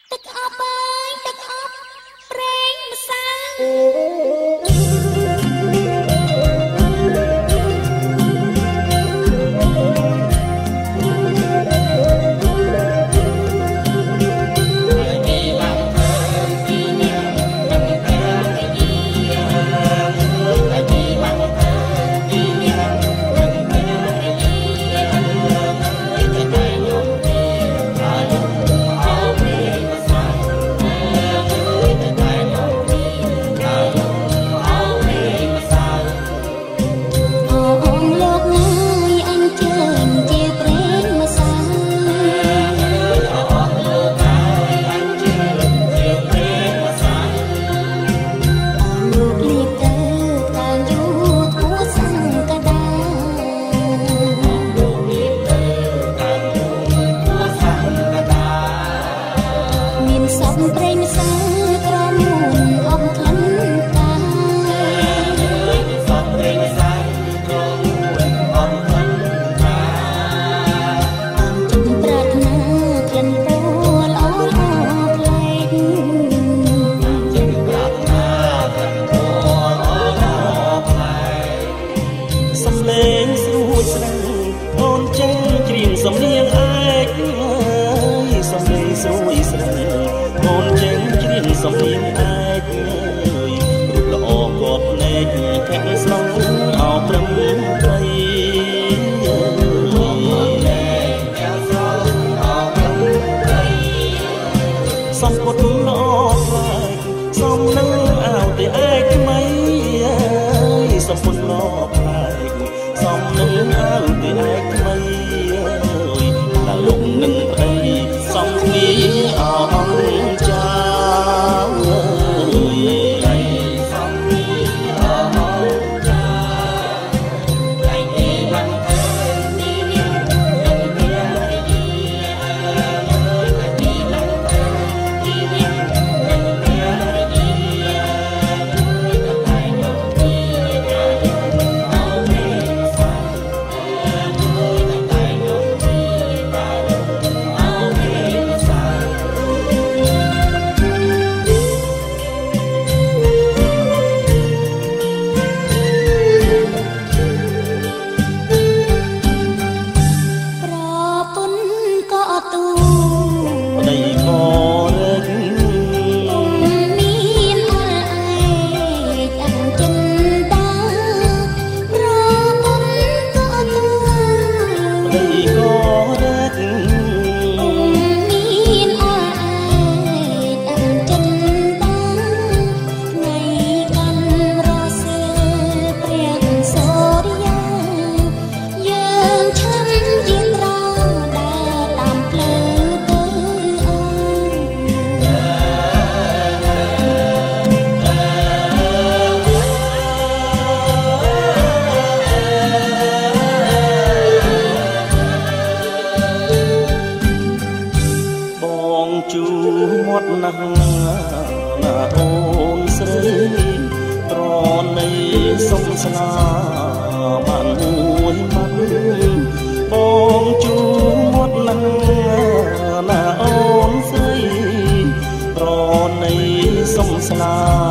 ទឹកអប់អើយទឹកអប់ប្រេងម្សៅសំនៀងឯកសំនៀងស្រួយស្រីកូនចេញច្រៀងសំនៀងឯករូបល្អគាត់ភ្នែកខាងស្លងអោត្រឹមត្រីសំពុតល្អខ្លាយសំនឹងអោតែឯកថ្មីសំពុតល្អខ្លាយសំនឹងអោតែឯកថ្មីលំនឹងព្រៃសំពីអងចាសំពីអងចាតែនេះបានធ្វើទីនេះនឹងវាយីតែទីឡើងទៅទីនេះនឹងវាយីតែយកទីតែយកអោមេសាតែយកទីជួមាត់ណាស់ណាអូនស្រីត្រនៃសុំស្នាបានមួយម៉ាត់បងជួមាត់ណាស់ណាអូនស្រីត្រនៃសុំស្នា